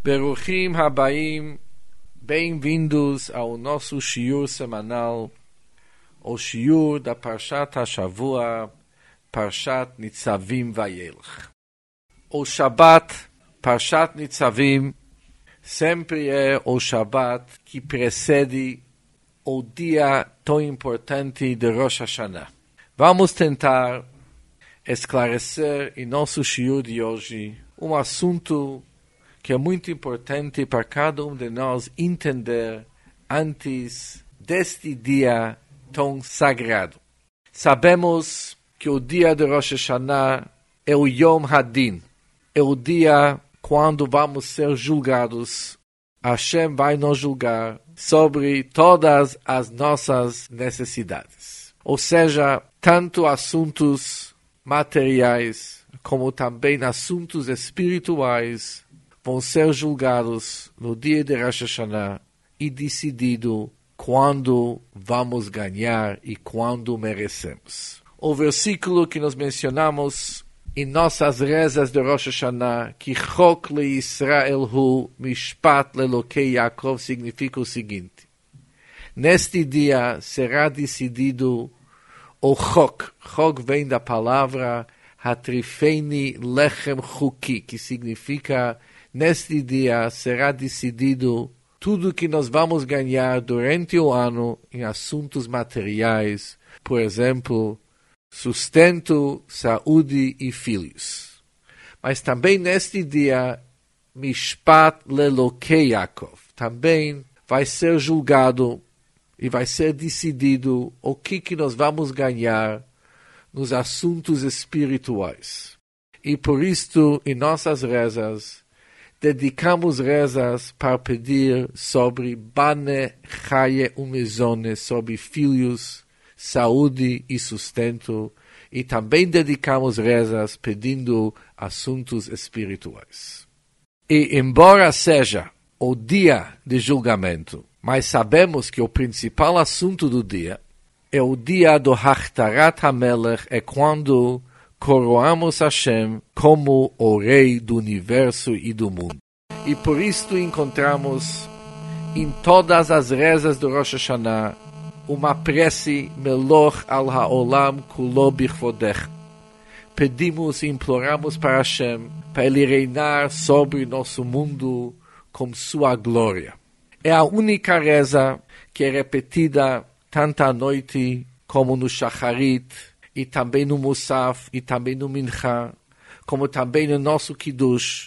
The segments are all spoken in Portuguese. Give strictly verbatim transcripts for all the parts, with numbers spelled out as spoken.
Beruchim Habaim, bem-vindos ao nosso shiur semanal, o shiur da Parshat HaShavua, Parshat Nitzavim Vayelech. O Shabbat, Parshat Nitzavim, sempre é o Shabbat que precede o dia tão importante de Rosh Hashanah. Vamos tentar esclarecer em nosso shiur de hoje um assunto que é muito importante para cada um de nós entender antes deste dia tão sagrado. Sabemos que o dia de Rosh Hashanah é o Yom Hadin, é o dia quando vamos ser julgados. Hashem vai nos julgar sobre todas as nossas necessidades. Ou seja, tanto assuntos materiais como também assuntos espirituais vão ser julgados no dia de Rosh Hashanah e decidido quando vamos ganhar e quando merecemos. O versículo que nós mencionamos em nossas rezas de Rosh Hashanah, que Chok le Yisrael hu mishpat lelokei Yaakov, significa o seguinte: neste dia será decidido o Chok. Chok vem da palavra Hatrifeni lechem chuki, que significa neste dia será decidido tudo que nós vamos ganhar durante o ano em assuntos materiais, por exemplo, sustento, saúde e filhos. Mas também neste dia, Mishpat lelokei Yaakov, também vai ser julgado e vai ser decidido o que, que nós vamos ganhar nos assuntos espirituais. E por isto, em nossas rezas, dedicamos rezas para pedir sobre Bane, Chaye Umezone, sobre filhos, saúde e sustento, e também dedicamos rezas pedindo assuntos espirituais. E embora seja o dia de julgamento, mas sabemos que o principal assunto do dia é o dia do Hachtarat HaMelech, é quando coroamos Hashem como o Rei do Universo e do mundo. E por isto encontramos em todas as rezas do Rosh Hashanah uma prece Meloch al Haolam Kulo Bichvodech. Pedimos e imploramos para Hashem, para Ele reinar sobre nosso mundo com sua glória. É a única reza que é repetida tanto à noite como no Shacharit, e também no Musaf, e também no Mincha, como também no nosso Kiddush.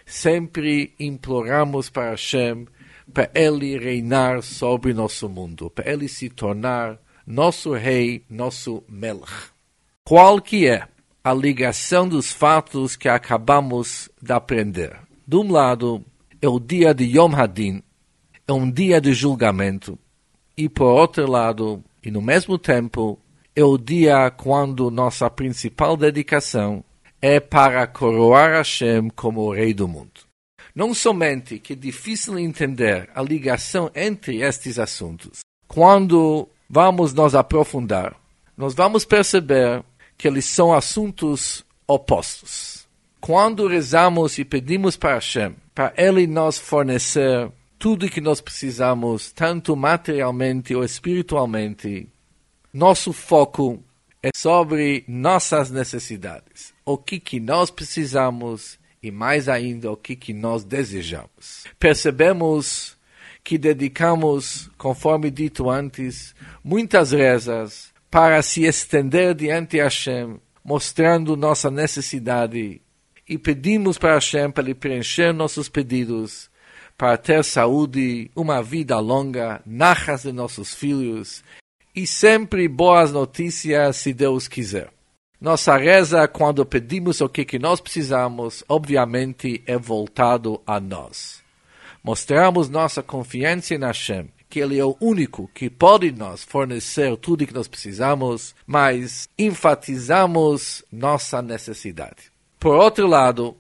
Sempre imploramos para Hashem, para Ele reinar sobre nosso mundo, para Ele se tornar nosso Rei, nosso Melech. Qual que é a ligação dos fatos que acabamos de aprender? De um lado, é o dia de Yom Hadin, é um dia de julgamento, e por outro lado, e no mesmo tempo, é o dia quando nossa principal dedicação é para coroar Hashem como o Rei do mundo. Não somente que é difícil entender a ligação entre estes assuntos, quando vamos nos aprofundar, nós vamos perceber que eles são assuntos opostos. Quando rezamos e pedimos para Hashem, para Ele nos fornecer tudo que nós precisamos, tanto materialmente ou espiritualmente, nosso foco é sobre nossas necessidades, o que, que nós precisamos e mais ainda o que, que nós desejamos. Percebemos que dedicamos, conforme dito antes, muitas rezas para se estender diante de Hashem, mostrando nossa necessidade, e pedimos para Hashem para Ele preencher nossos pedidos, para ter saúde, uma vida longa, nachas de nossos filhos, e sempre boas notícias, se Deus quiser. Nossa reza, quando pedimos o que, que nós precisamos, obviamente é voltado a nós. Mostramos nossa confiança em Hashem, que Ele é o único que pode nos fornecer tudo que nós precisamos, mas enfatizamos nossa necessidade. Por outro lado,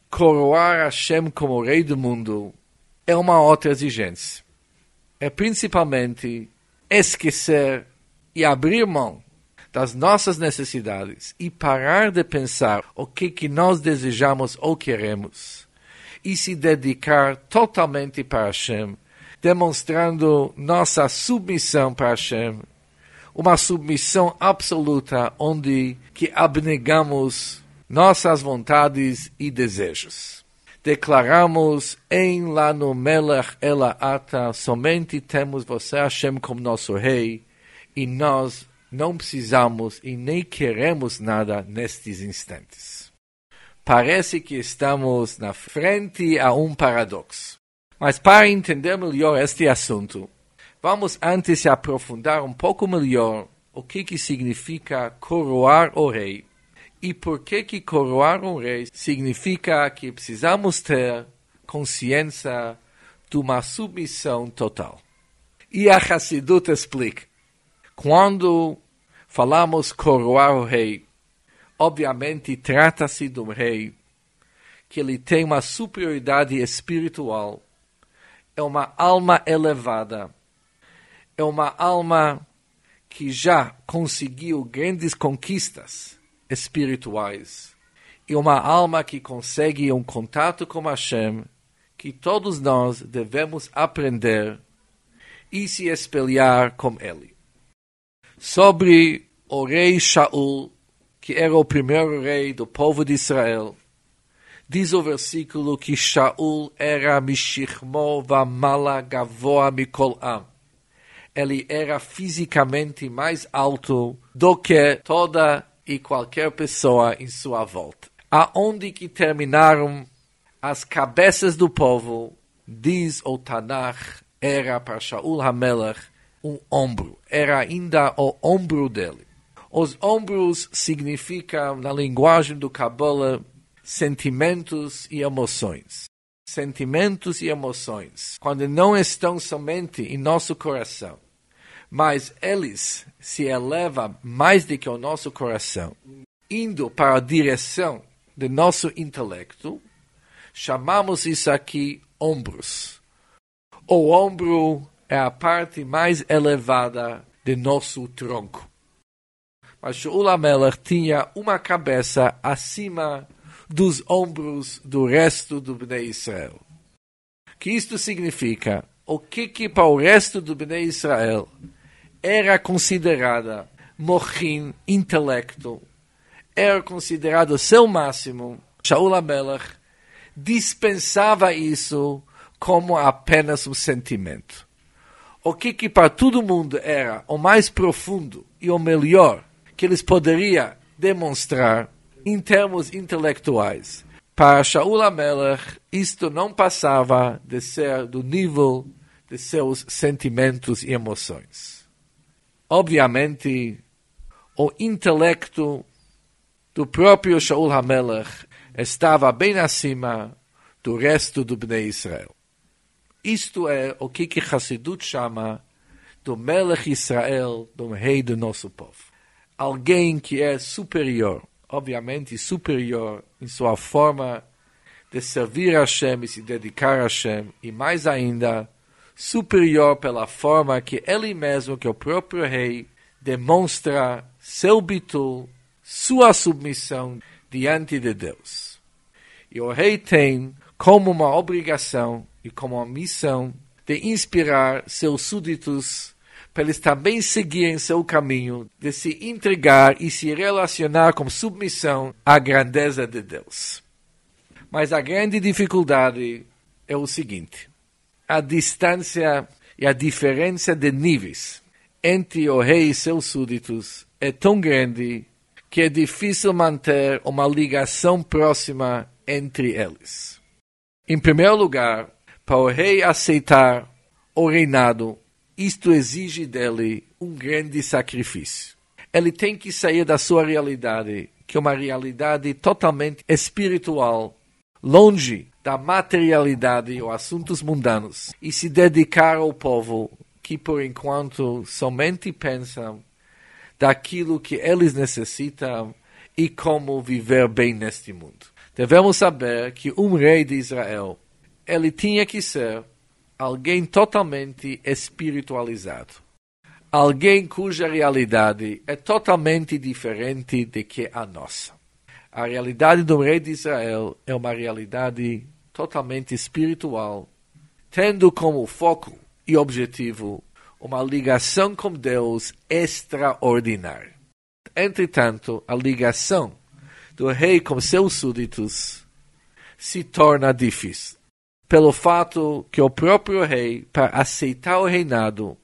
coroar Hashem como Rei do mundo é uma outra exigência. É principalmente esquecer e abrir mão das nossas necessidades e parar de pensar o que, que nós desejamos ou queremos e se dedicar totalmente para Hashem, demonstrando nossa submissão para Hashem, uma submissão absoluta onde que abnegamos nossas vontades e desejos. Declaramos em Lanu Melech Ela Ata, somente temos você, Hashem, como nosso rei, e nós não precisamos e nem queremos nada nestes instantes. Parece que estamos na frente a um paradoxo. Mas para entender melhor este assunto, vamos antes se aprofundar um pouco melhor o que, que significa coroar o rei e por que, que coroar um rei significa que precisamos ter consciência de uma submissão total. E a Hassidut explica, quando falamos coroar o rei, obviamente trata-se de um rei que ele tem uma superioridade espiritual, é uma alma elevada, é uma alma que já conseguiu grandes conquistas espirituais, e uma alma que consegue um contato com Hashem, que todos nós devemos aprender e se espelhar com ele. Sobre o rei Shaul, que era o primeiro rei do povo de Israel, diz o versículo que Shaul era Mishichmo Vamala Gavoa Mikol Am. Ele era fisicamente mais alto do que toda e qualquer pessoa em sua volta. Aonde que terminaram as cabeças do povo, diz o Tanakh, era para Shaul HaMelech um ombro. Era ainda o ombro dele. Os ombros significam, na linguagem do Kabbalah, sentimentos e emoções. Sentimentos e emoções, quando não estão somente em nosso coração, mas eles se elevam mais do que o nosso coração, indo para a direção do nosso intelecto, chamamos isso aqui ombros. O ombro é a parte mais elevada de nosso tronco. Mas Shaul HaMelech tinha uma cabeça acima dos ombros do resto do Bnei Israel. O que isto significa? O que que para o resto do Bnei Israel era considerada mochin, intelecto, era considerado seu máximo, Shaul HaMelech dispensava isso como apenas um sentimento. O que que para todo mundo era o mais profundo e o melhor que eles poderiam demonstrar em termos intelectuais. Para Shaul HaMelech, isto não passava de ser do nível de seus sentimentos e emoções. Obviamente, o intelecto do próprio Shaul HaMelech estava bem acima do resto do Bnei Israel. Isto é o que que Hassidut chama do Melech Israel, do rei do nosso povo. Alguém que é superior, obviamente superior em sua forma de servir a Hashem e se dedicar a Hashem, e mais ainda, superior pela forma que ele mesmo, que é o próprio rei, demonstra seu bitul, sua submissão diante de Deus. E o rei tem como uma obrigação e como uma missão de inspirar seus súditos para eles também seguirem seu caminho, de se entregar e se relacionar com submissão à grandeza de Deus. Mas a grande dificuldade é o seguinte: a distância e a diferença de níveis entre o rei e seus súditos é tão grande que é difícil manter uma ligação próxima entre eles. Em primeiro lugar, para o rei aceitar o reinado, isto exige dele um grande sacrifício. Ele tem que sair da sua realidade, que é uma realidade totalmente espiritual, longe da materialidade ou assuntos mundanos, e se dedicar ao povo que, por enquanto, somente pensam daquilo que eles necessitam e como viver bem neste mundo. Devemos saber que um rei de Israel, ele tinha que ser alguém totalmente espiritualizado. Alguém cuja realidade é totalmente diferente de que a nossa. A realidade do rei de Israel é uma realidade totalmente espiritual, tendo como foco e objetivo uma ligação com Deus extraordinária. Entretanto, a ligação do rei com seus súditos se torna difícil, pelo fato que o próprio rei, para aceitar o reinado,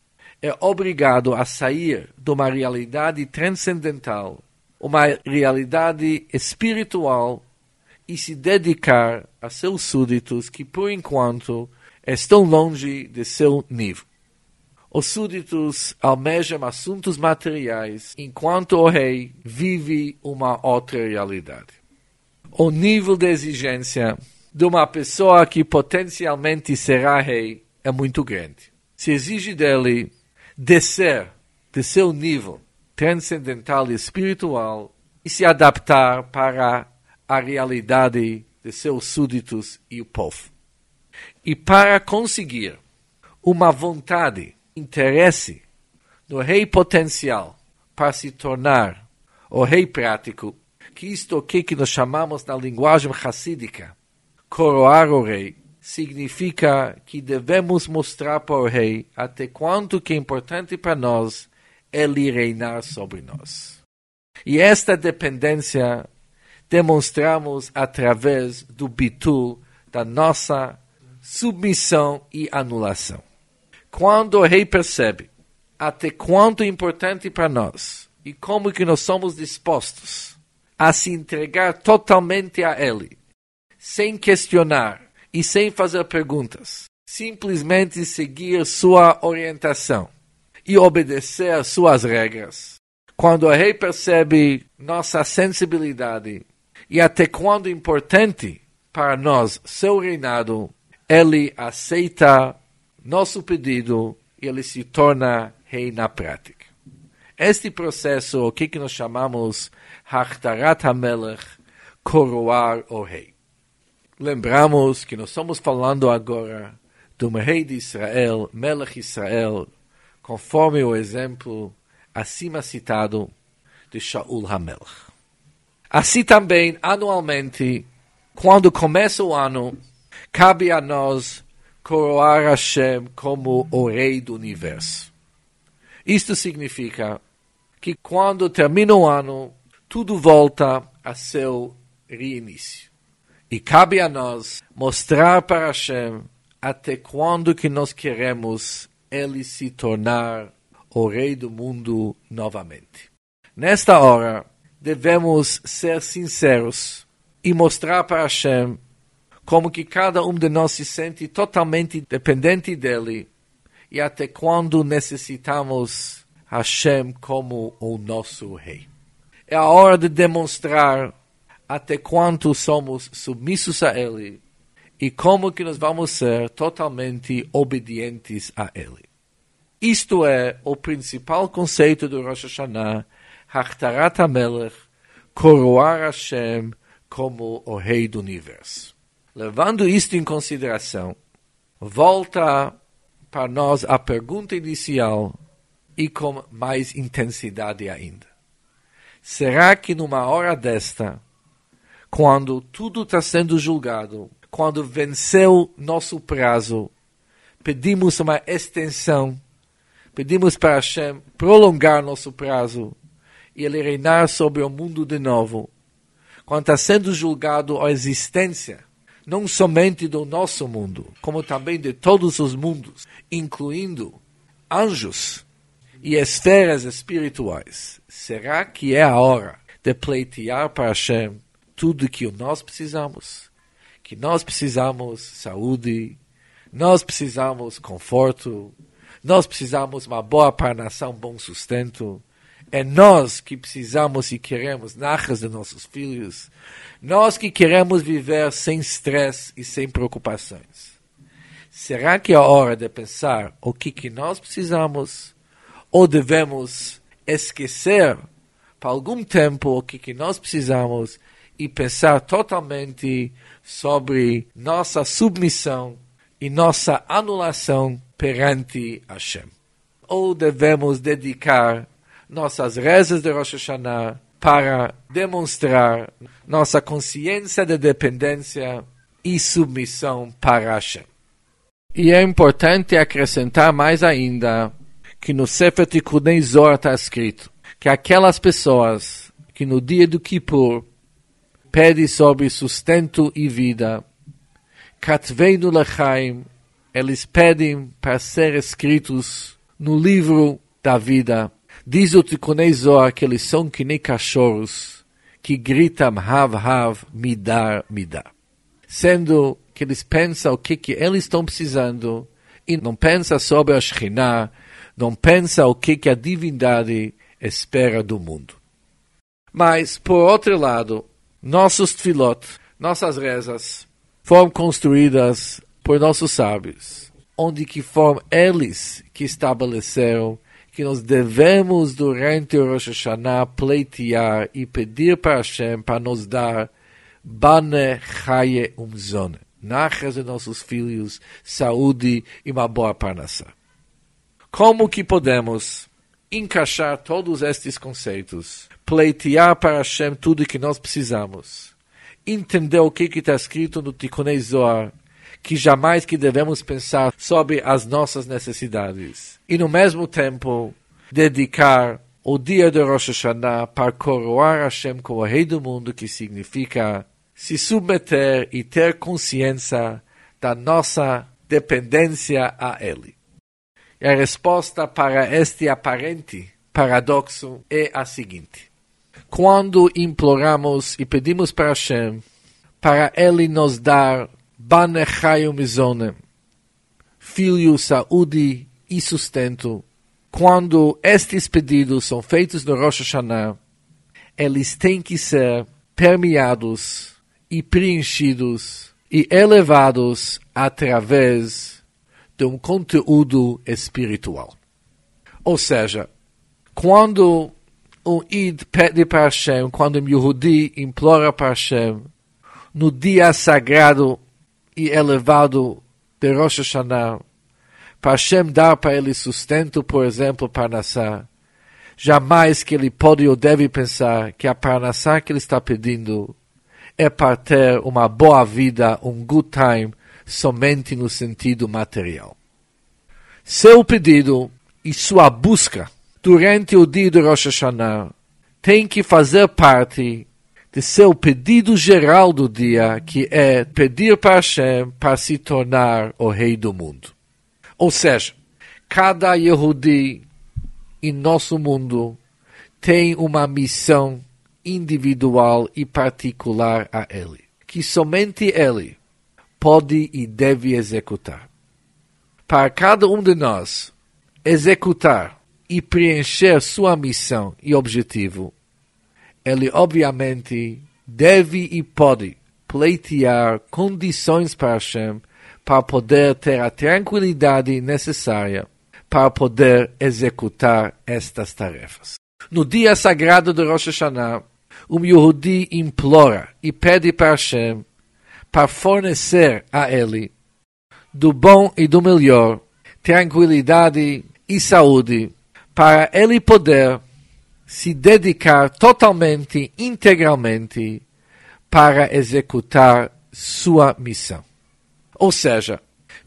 é obrigado a sair de uma realidade transcendental, uma realidade espiritual, e se dedicar a seus súditos que, por enquanto, estão longe de seu nível. Os súditos almejam assuntos materiais, enquanto o rei vive uma outra realidade. O nível de exigência de uma pessoa que potencialmente será rei é muito grande. Se exige dele descer de seu nível transcendental e espiritual e se adaptar para a realidade de seus súditos e o povo. E para conseguir uma vontade, interesse no rei potencial para se tornar o rei prático, que isto é o que nós chamamos na linguagem hassídica, coroar o rei, significa que devemos mostrar para o rei até quanto que é importante para nós ele reinar sobre nós. E esta dependência demonstramos através do bitul da nossa submissão e anulação. Quando o rei percebe até quanto é importante para nós e como que nós somos dispostos a se entregar totalmente a ele, sem questionar e sem fazer perguntas, simplesmente seguir sua orientação e obedecer às suas regras. Quando o rei percebe nossa sensibilidade e até quando é importante para nós seu reinado, ele aceita nosso pedido e ele se torna rei na prática. Este processo, o que nós chamamos Hachtarat HaMelech, coroar o rei. Lembramos que nós estamos falando agora do rei de Israel, Melech Israel, conforme o exemplo acima citado de Shaul HaMelech. Assim também, anualmente, quando começa o ano, cabe a nós coroar Hashem como o Rei do Universo. Isto significa que quando termina o ano, tudo volta a seu reinício. E cabe a nós mostrar para Hashem até quando que nós queremos ele se tornar o Rei do mundo novamente. Nesta hora, devemos ser sinceros e mostrar para Hashem como que cada um de nós se sente totalmente dependente dele e até quando necessitamos Hashem como o nosso Rei. É a hora de demonstrar até quanto somos submissos a ele e como que nós vamos ser totalmente obedientes a ele. Isto é o principal conceito do Rosh Hashanah, Hachtarat HaMelech, coroar Hashem como o Rei do Universo. Levando isto em consideração, volta para nós a pergunta inicial e com mais intensidade ainda. Será que numa hora desta, quando tudo está sendo julgado, quando venceu nosso prazo, pedimos uma extensão, pedimos para Hashem prolongar nosso prazo e ele reinar sobre o mundo de novo, quando está sendo julgado a existência, não somente do nosso mundo, como também de todos os mundos, incluindo anjos e esferas espirituais. Será que é a hora de pleitear para Hashem tudo que nós precisamos? Que nós precisamos saúde, nós precisamos conforto, nós precisamos uma boa parnação, um bom sustento. É nós que precisamos e queremos nachas de nossos filhos. Nós que queremos viver sem estresse e sem preocupações. Será que é a hora de pensar o que, que nós precisamos? Ou devemos esquecer por algum tempo o que, que nós precisamos e pensar totalmente sobre nossa submissão e nossa anulação perante Hashem? Ou devemos dedicar nossas rezas de Rosh Hashanah para demonstrar nossa consciência de dependência e submissão para Hashem. E é importante acrescentar mais ainda que no Sefer Tikunei Zohar está escrito que aquelas pessoas que no dia do Kippur pedem sobre sustento e vida, Katveinu Lechaim, eles pedem para ser escritos no livro da vida. Diz o Tikunei Zohar que eles são que nem cachorros que gritam Hav Hav, Midar, Midar. Sendo que eles pensam o que, que eles estão precisando e não pensam sobre a Shekhinah, não pensam o que, que a divindade espera do mundo. Mas, por outro lado, nossos tefilot, nossas rezas, foram construídas por nossos sábios, onde que foram eles que estabeleceram que nós devemos, durante o Rosh Hashanah, pleitear e pedir para Hashem para nos dar Bane, Chaye, Umzone, nachas de nossos filhos, saúde e uma boa parnassá. Como que podemos encaixar todos estes conceitos, pleitear para Hashem tudo que nós precisamos, entender o que está escrito no Tikunei Zohar, que jamais que devemos pensar sobre as nossas necessidades, e no mesmo tempo dedicar o dia de Rosh Hashanah para coroar Hashem como o Rei do mundo, que significa se submeter e ter consciência da nossa dependência a Ele. E a resposta para este aparente paradoxo é a seguinte: quando imploramos e pedimos para Hashem, para Ele nos dar Bane Chayu Mizone, filho, saúde e sustento, quando estes pedidos são feitos no Rosh Hashanah, eles têm que ser permeados e preenchidos e elevados através de um conteúdo espiritual. Ou seja, quando um Id pede para Hashem, quando um Yehudi implora para Hashem, no dia sagrado e elevado de Rosh Hashanah, para Hashem dar para ele sustento, por exemplo, parnassá, jamais que ele pode ou deve pensar que a parnassá que ele está pedindo é para ter uma boa vida, um good time, somente no sentido material. Seu pedido e sua busca durante o dia de Rosh Hashanah tem que fazer parte de seu pedido geral do dia, que é pedir para Hashem para se tornar o Rei do mundo. Ou seja, cada Yehudi em nosso mundo tem uma missão individual e particular a ele, que somente ele pode e deve executar. Para cada um de nós executar e preencher sua missão e objetivo, ele obviamente deve e pode pleitear condições para Hashem para poder ter a tranquilidade necessária para poder executar estas tarefas. No dia sagrado de Rosh Hashanah, um Yehudi implora e pede para Hashem para fornecer a ele do bom e do melhor, tranquilidade e saúde, para ele poder se dedicar totalmente, integralmente, para executar sua missão. Ou seja,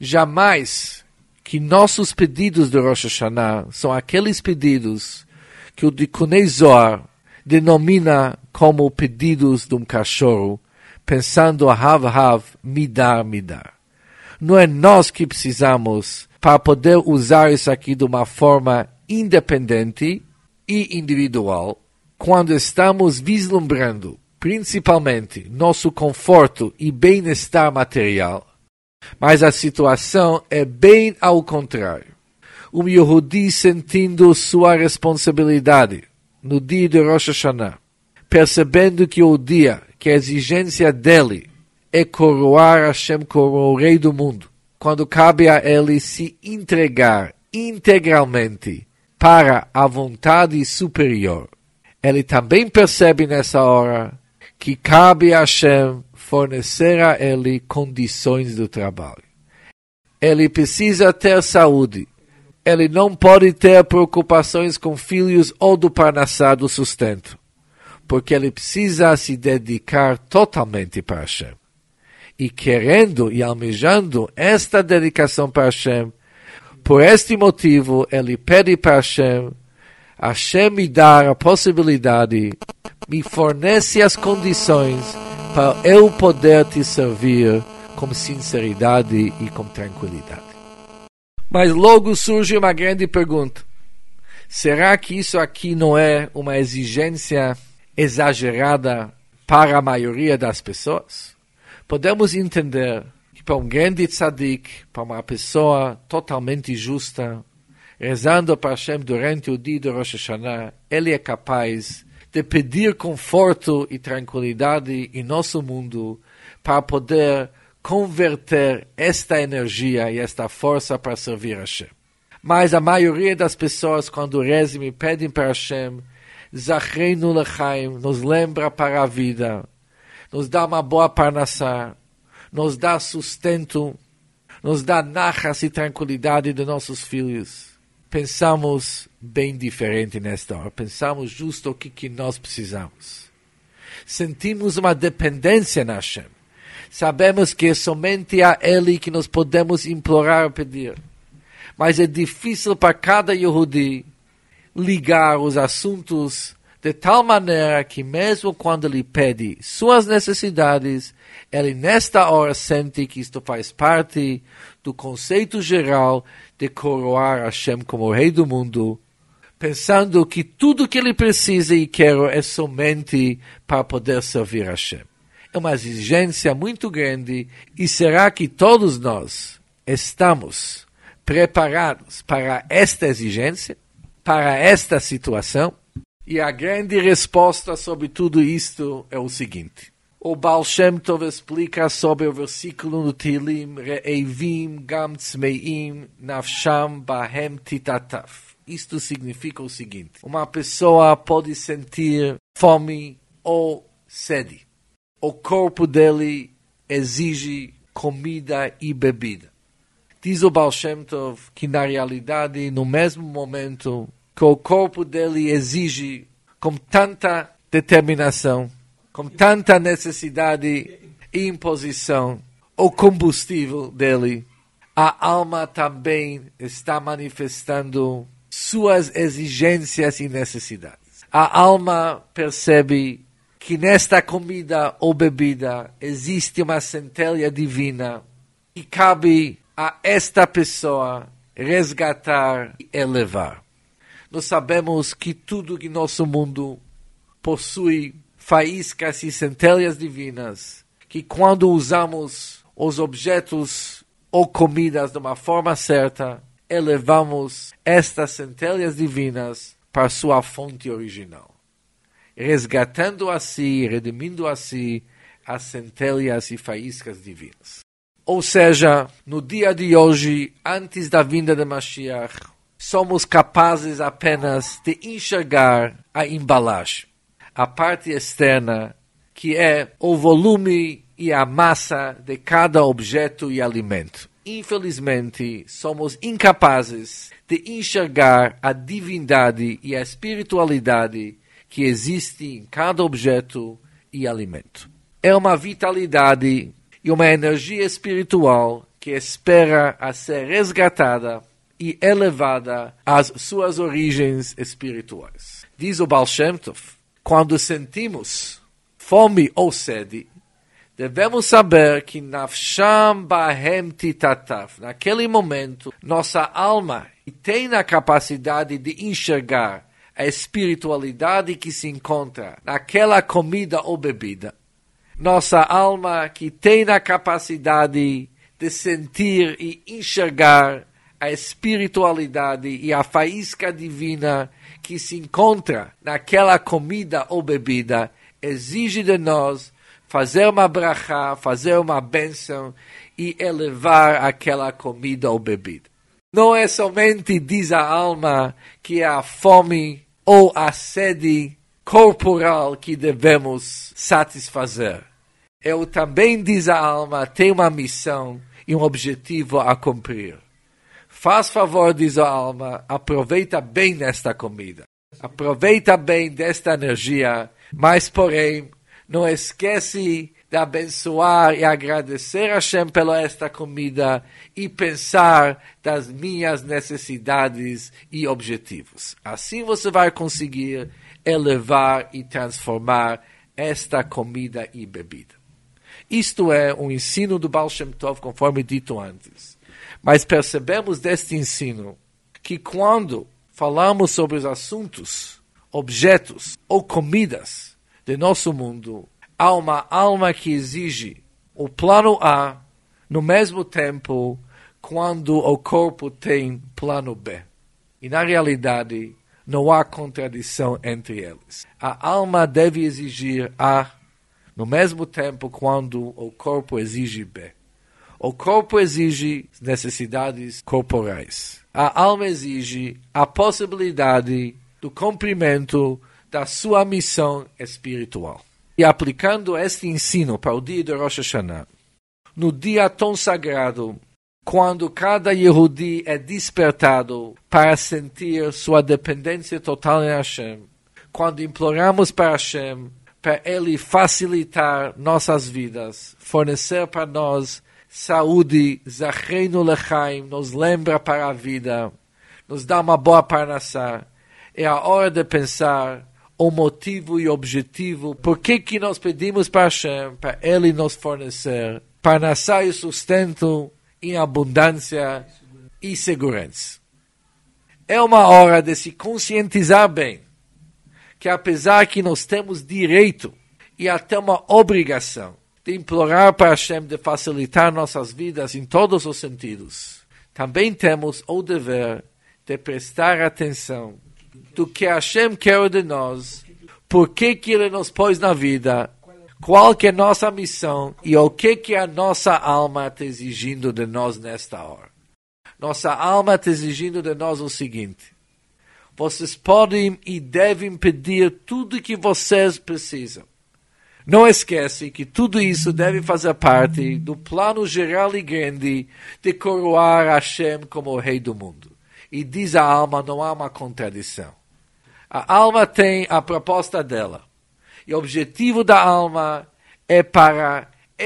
jamais que nossos pedidos de Rosh Hashanah são aqueles pedidos que o Tikunei Zohar denomina como pedidos de um cachorro, pensando Hav Hav, Midar, Midar. Não é nós que precisamos para poder usar isso aqui de uma forma independente e individual, quando estamos vislumbrando, principalmente, nosso conforto e bem-estar material. Mas a situação é bem ao contrário. Um Yehudi sentindo sua responsabilidade no dia de Rosh Hashanah, percebendo que o dia, que a exigência dele é coroar Hashem como o Rei do mundo, quando cabe a ele se entregar integralmente para a vontade superior. Ele também percebe nessa hora que cabe a Hashem fornecer a ele condições do trabalho. Ele precisa ter saúde. Ele não pode ter preocupações com filhos ou do parnassá do sustento, porque ele precisa se dedicar totalmente para Hashem. e querendo e almejando esta dedicação para Hashem, por este motivo ele pede para Hashem, Hashem me dá a possibilidade, me fornece as condições para eu poder te servir com sinceridade e com tranquilidade. Mas logo surge uma grande pergunta. Será que isso aqui não é uma exigência exagerada para a maioria das pessoas? Podemos entender que para um grande tzadik, para uma pessoa totalmente justa, rezando para Hashem durante o dia de Rosh Hashanah, ele é capaz de pedir conforto e tranquilidade em nosso mundo para poder converter esta energia e esta força para servir a Hashem. Mas a maioria das pessoas, quando rezam e pedem para Hashem, Zachreinu Lechaim, nos lembra para a vida, nos dá uma boa parnassá, nos dá sustento, nos dá nachas e tranquilidade de nossos filhos. Pensamos bem diferente nesta hora. Pensamos justo o que, que nós precisamos. Sentimos uma dependência na Hashem. Sabemos que é somente a Ele que nós podemos implorar e pedir. Mas é difícil para cada Yehudi ligar os assuntos de tal maneira que mesmo quando ele pede suas necessidades, ele nesta hora sente que isto faz parte do conceito geral de coroar Hashem como Rei do mundo, pensando que tudo que ele precisa e quer é somente para poder servir Hashem. É uma exigência muito grande e será que todos nós estamos preparados para esta exigência, para esta situação? E a grande resposta sobre tudo isto é o seguinte. O Baal Shem Tov explica sobre o versículo no Tehillim, Re'evim gam tzmeim nafsham bahem titataf. Isto significa o seguinte. Uma pessoa pode sentir fome ou sede. O corpo dele exige comida e bebida. Diz o Baal Shem Tov que na realidade, no mesmo momento que o corpo dele exige com tanta determinação, com tanta necessidade e imposição, o combustível dele, a alma também está manifestando suas exigências e necessidades. A alma percebe que nesta comida ou bebida existe uma centelha divina e cabe a esta pessoa resgatar e elevar. Nós sabemos que tudo que nosso mundo possui faíscas e centelhas divinas, que quando usamos os objetos ou comidas de uma forma certa, elevamos estas centelhas divinas para sua fonte original, resgatando assim, redimindo assim as centelhas e faíscas divinas. Ou seja, no dia de hoje, antes da vinda de Mashiach, somos capazes apenas de enxergar a embalagem, a parte externa, que é o volume e a massa de cada objeto e alimento. Infelizmente, somos incapazes de enxergar a divindade e a espiritualidade que existe em cada objeto e alimento. É uma vitalidade e uma energia espiritual que espera a ser resgatada e elevada às suas origens espirituais. Diz o Baal Shem Tov, quando sentimos fome ou sede, devemos saber que nafsham bahem titataf, naquele momento, nossa alma tem a capacidade de enxergar a espiritualidade que se encontra naquela comida ou bebida. Nossa alma que tem a capacidade de sentir e enxergar a espiritualidade e a faísca divina que se encontra naquela comida ou bebida, exige de nós fazer uma brachá, fazer uma bênção e elevar aquela comida ou bebida. Não é somente, diz a alma, que é a fome ou a sede corporal que devemos satisfazer. Eu também, diz a alma, tenho uma missão e um objetivo a cumprir. Faz favor, diz a alma, aproveita bem desta comida. Aproveita bem desta energia, mas, porém, não esquece de abençoar e agradecer a Hashem pela esta comida e pensar das minhas necessidades e objetivos. Assim você vai conseguir elevar e transformar esta comida e bebida. Isto é um ensino do Baal Shem Tov, conforme dito antes. Mas percebemos deste ensino que quando falamos sobre os assuntos, objetos ou comidas de nosso mundo, há uma alma que exige o plano A, no mesmo tempo, quando o corpo tem plano B. E na realidade, não há contradição entre eles. A alma deve exigir A, no mesmo tempo quando o corpo exige B. O corpo exige necessidades corporais. A alma exige a possibilidade do cumprimento da sua missão espiritual. E aplicando este ensino para o dia de Rosh Hashanah, no dia tão sagrado, quando cada Yehudi é despertado para sentir sua dependência total em Hashem, quando imploramos para Hashem, para Ele facilitar nossas vidas, fornecer para nós saúde, Zacheinu Lechaim, nos lembra para a vida, nos dá uma boa parnassá. É a hora de pensar o motivo e objetivo, por que que nós pedimos para Hashem, para Ele nos fornecer parnassá e sustento em abundância e segurança. É uma hora de se conscientizar bem que apesar que nós temos direito e até uma obrigação de implorar para Hashem de facilitar nossas vidas em todos os sentidos, também temos o dever de prestar atenção do que Hashem quer de nós, por que que Ele nos pôs na vida, qual que é a nossa missão e o que que a nossa alma está exigindo de nós nesta hora. Nossa alma está exigindo de nós o seguinte: vocês podem e devem pedir tudo que vocês precisam. Não esquece que tudo isso deve fazer parte do plano geral e grande de coroar Hashem como o Rei do mundo. E diz a alma, não há uma contradição. A alma tem a proposta dela. E o objetivo da alma é para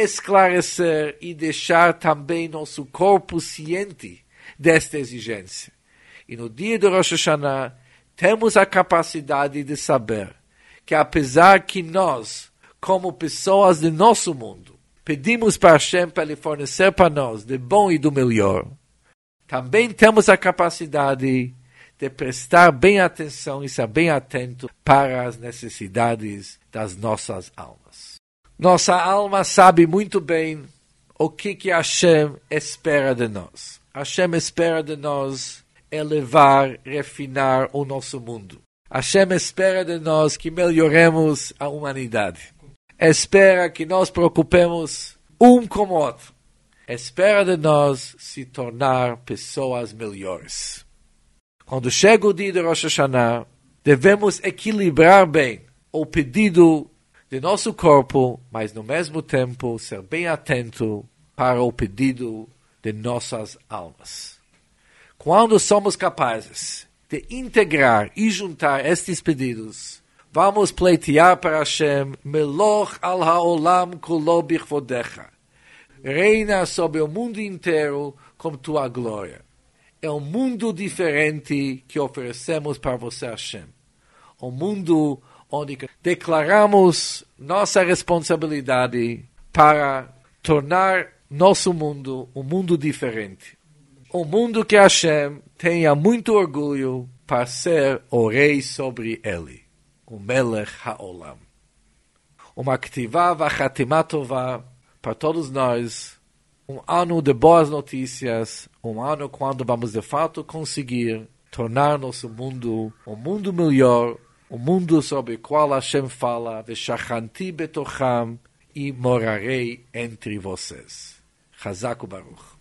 esclarecer e deixar também nosso corpo ciente desta exigência. E no dia de Rosh Hashanah, temos a capacidade de saber que apesar que nós, como pessoas de nosso mundo, pedimos para Hashem para Ele fornecer para nós de bom e do melhor, também temos a capacidade de prestar bem atenção e ser bem atento para as necessidades das nossas almas. Nossa alma sabe muito bem o que que Hashem espera de nós. Hashem espera de nós elevar, refinar o nosso mundo. Hashem espera de nós que melhoremos a humanidade. Espera que nós preocupemos um com o outro. Espera de nós se tornar pessoas melhores. Quando chega o dia de Rosh Hashanah, devemos equilibrar bem o pedido de nosso corpo, mas no mesmo tempo ser bem atento para o pedido de nossas almas. Quando somos capazes de integrar e juntar estes pedidos, vamos pleitear para Hashem, Meloch al haolam kulo bichvodecha. Reina sobre o mundo inteiro com tua glória. É um mundo diferente que oferecemos para você, Hashem. Um mundo onde declaramos nossa responsabilidade para tornar nosso mundo um mundo diferente. Um mundo que Hashem tenha muito orgulho para ser o rei sobre ele. O Melech Haolam. Uma ktivá vachatimá tová para todos nós. Um ano de boas notícias. Um ano quando vamos de fato conseguir tornar nosso mundo um mundo melhor. Um mundo sobre o qual Hashem fala, Veshachanti betocham, e morarei entre vocês. Chazak u'Baruch.